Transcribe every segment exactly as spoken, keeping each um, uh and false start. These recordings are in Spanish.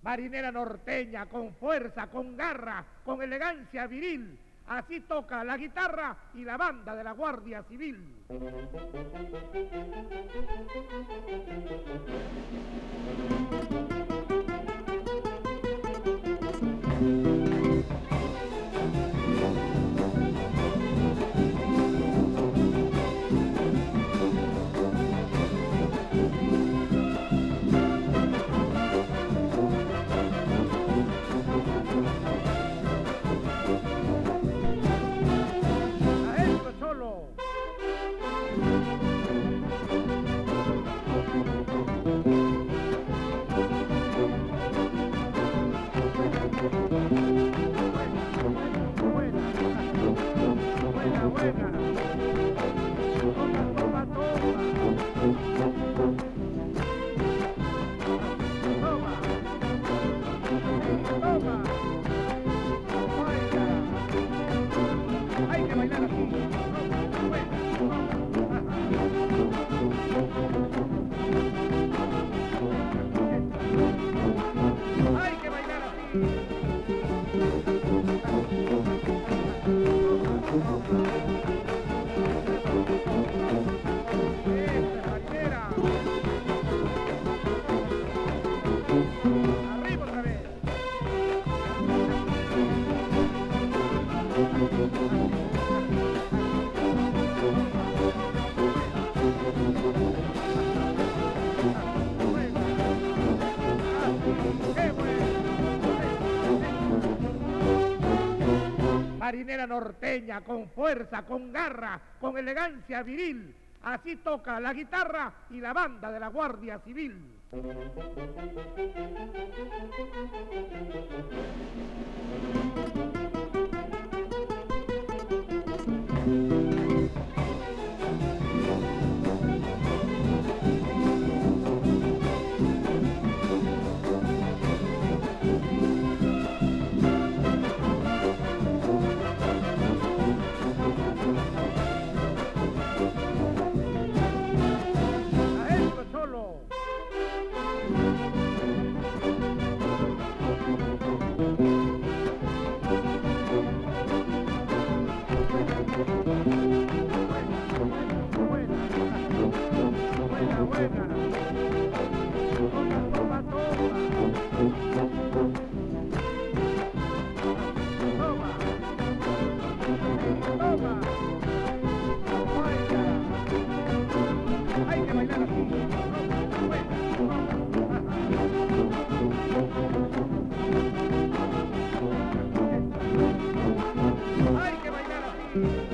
Marinera norteña, con fuerza, con garra, con elegancia viril. Así toca la guitarra y la banda de la Guardia Civil. ¡Adentro, cholo! Buena, buena, buena, buena. Toma, toma, toma. Toma. Toma. Baila. Hay que bailar así. Buena. Hay que bailar así. Esta marinera. Arriba otra vez. ¡Qué bueno! Marinera norteña, con fuerza, con garra, con elegancia viril. Así toca la guitarra y la banda de la Guardia Civil. ¡Adentro, cholo! Buena, buena, buena. Toma, toma, toma. Toma. Toma. Baila. Hay que bailar así. Buena. Hay que bailar así.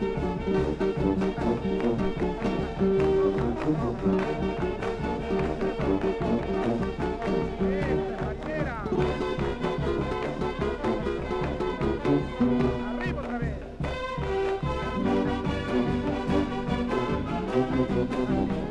Esta marinera. Arriba otra vez.